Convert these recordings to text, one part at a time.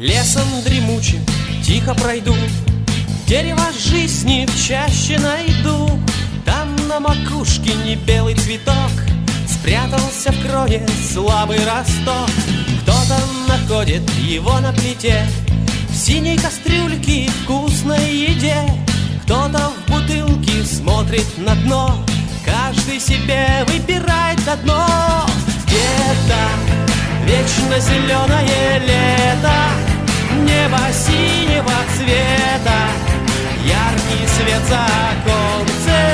Лесом дремучим тихо пройду, дерево жизни в чаще найду. Там на макушке не белый цветок, спрятался в кроне слабый росток. Кто-то находит его на плите, в синей кастрюльке вкусной еде. Кто-то в бутылке смотрит на дно, каждый себе выбирает одно. Где-то вечно зеленое лето, небо синего цвета, яркий свет за оконцем.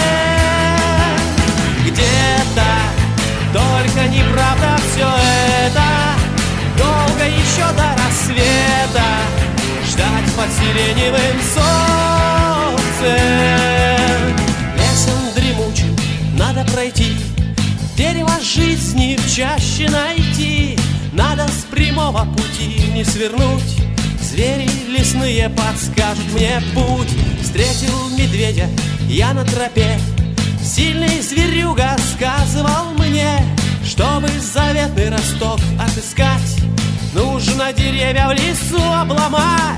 Где-то только неправда все это, долго еще до рассвета ждать под сиреневым солнцем. Лесом дремучим надо пройти, дерево жизни в чаще найти. Надо с прямого пути не свернуть, звери лесные подскажут мне путь. Встретил медведя я на тропе, сильный зверюга сказывал мне, чтобы заветный росток отыскать, нужно деревья в лесу обломать.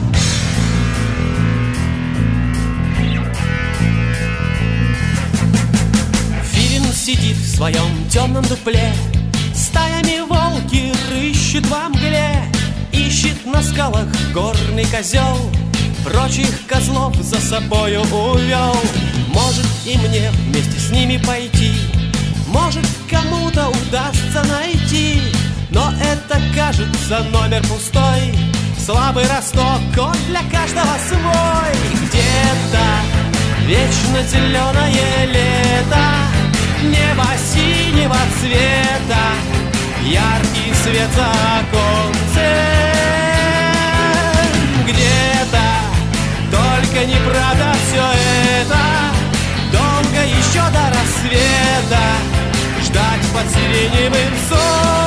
Филин сидит в своем темном дупле, стаями волки рыщут во мгле. Ищет на скалах горный козел, прочих козлов за собою увел. Может и мне вместе с ними пойти, может кому-то удастся найти, но это кажется номер пустой. Слабый росток, он для каждого свой. Где-то вечно зеленое лето, небо синего цвета, яркий свет за оконцем. Где-то только неправда все это, долго еще до рассвета ждать под сиреневым солнцем.